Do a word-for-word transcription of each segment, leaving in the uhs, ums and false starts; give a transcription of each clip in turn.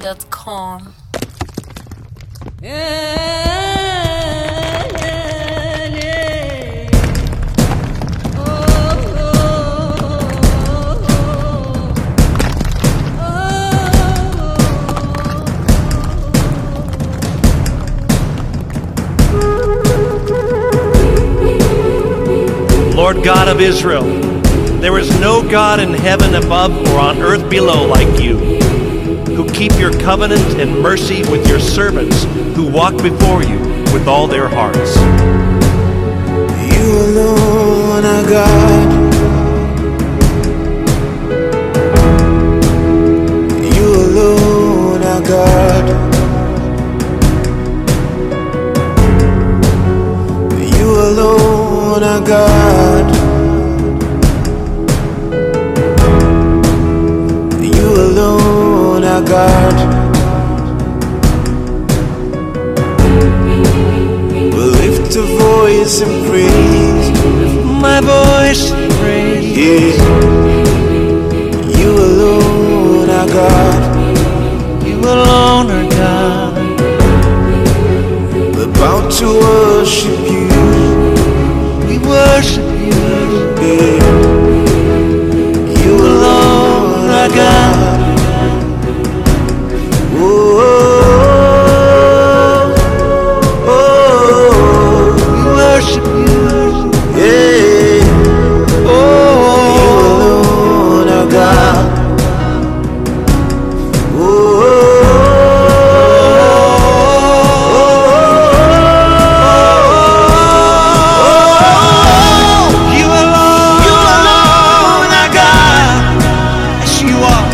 dot com. Lord God of Israel, there is no God in heaven above or on earth below like you, who keep your covenant and mercy with your servants who walk before you with all their hearts. You alone are God. You alone are God. You alone are God. You alone are God. We'll lift a voice and praise. Lift my voice and praise. Yeah. You alone are God. You alone are God. We're bound to worship you. We worship you. Yeah. You alone are God. Oh, oh, oh, We worship you. yeah. Oh, You alone are God. you alone, you alone are God. Yes, you are.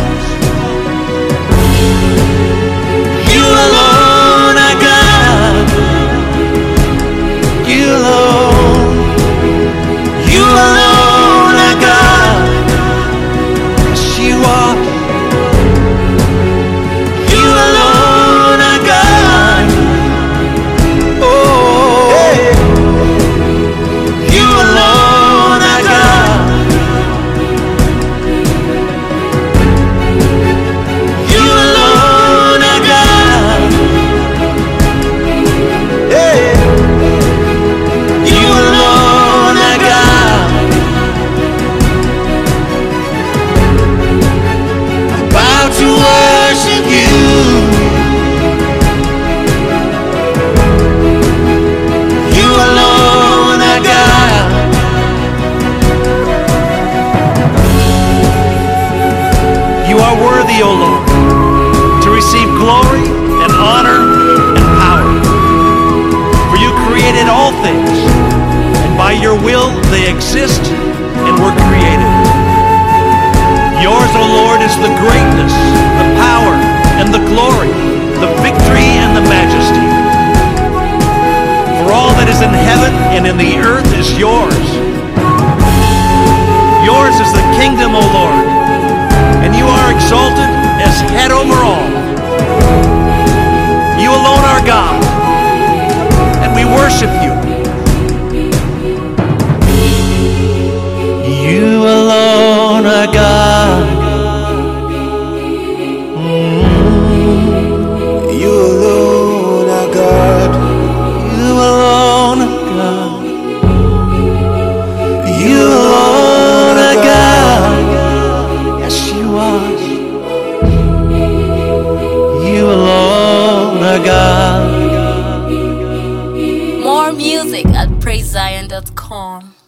You alone are God. You alone, you alone are God. Yes, you are. You alone are God. Oh, you alone are God. You alone are God. Hey. You alone are God. I bow to worship you. You alone are God. You are worthy, O Lord, to receive glory and honor and power. For you created all things, and by your will they exist and were created. Yours, O Lord, is the greatness, the power, and the glory, the victory and the majesty. For all that is in heaven and in the earth is yours. Yours is the kingdom, O Lord, and you are exalted as head over all. You alone are God, and we worship you. You alone are God. You alone are God. You alone are God. You alone are God. Yes, you are. You alone are God. More music at praise zion dot com.